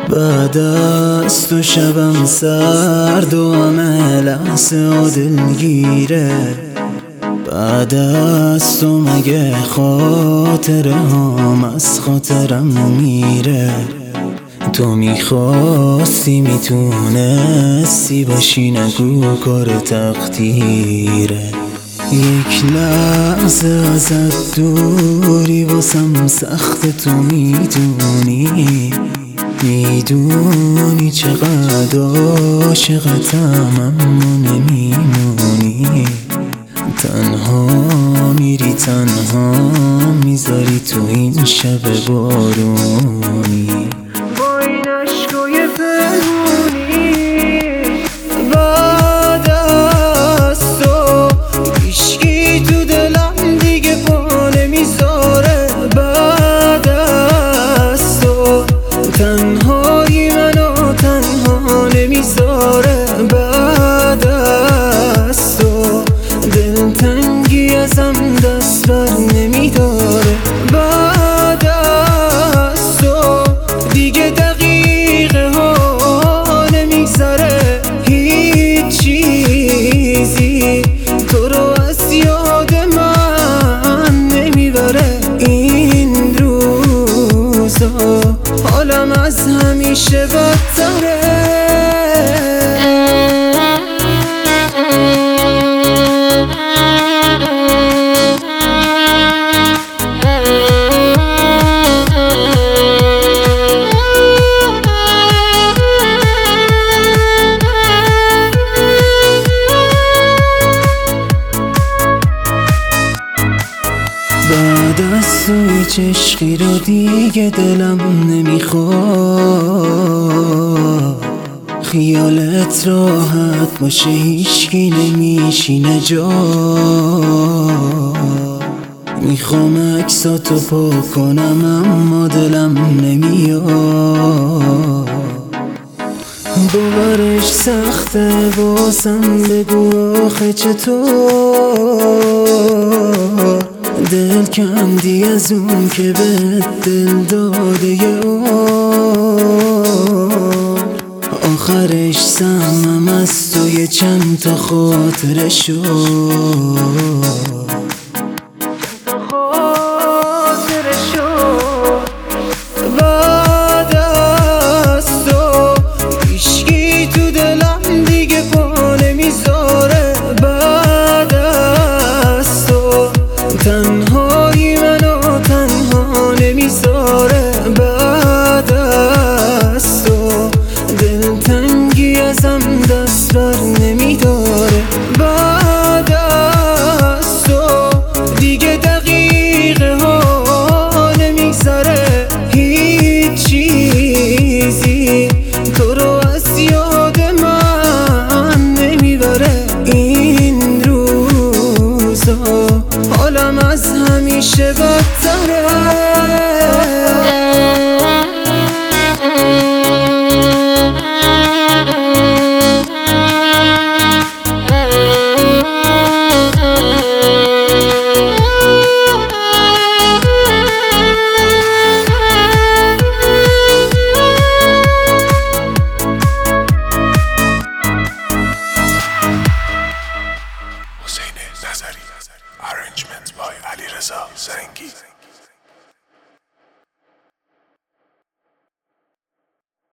بعد از تو شبم سرد و همه لحظه و دلگیره. بعد از تو مگه خاطره هم از خاطرم میره. تو میخواستی میتونستی باشی، نگو کار تقدیره. یک لحظه ازت دوری واسم سخت، تو میدونی چقدر عاشقتم اما نمیمونی. تنها میری تنها میذاری تو این شب بارونی. با این عشقای پنهونی بعد از تو هیچکی تو دلم دیگه پا نمیذاره. بعد از تو تنهایی منو تنها نمیذاره. بعد از تو دلتنگی ازم دست بر نمیداره. بعد از تو دیگه دقیقه ها نمیگذره هیچ چیزی تو رو از یاد من نمیبره. این روزا حالم از همیشه بدتره. بعد از تو هیچ عشقی رو دیگه دلم نمیخواد. خیالت راحت باشه هیچکی نمیشینه جا. میخوام عکساتو پاک کنم اما دلم نمیاد. باورش سخته واسم، بگو آخه چطور دل کندی از اون که به دل داده یه آخرش سمم از تو یه چند تا خاطره شد. بعد از تو هیچکی تو دلم دیگه پا نمیذاره. بعد از تو تنهایی منو تنها نمیذاره. بعد از تو دلتنگی ازم دست بر نمیداره. بعد از تو دیگه دقیقه ها نمیگذره هیچ چیزی تو رو از یاد من نمیبره. این روزا حالم از همیشه بدتره. Arrangement by Ali Reza Zangi.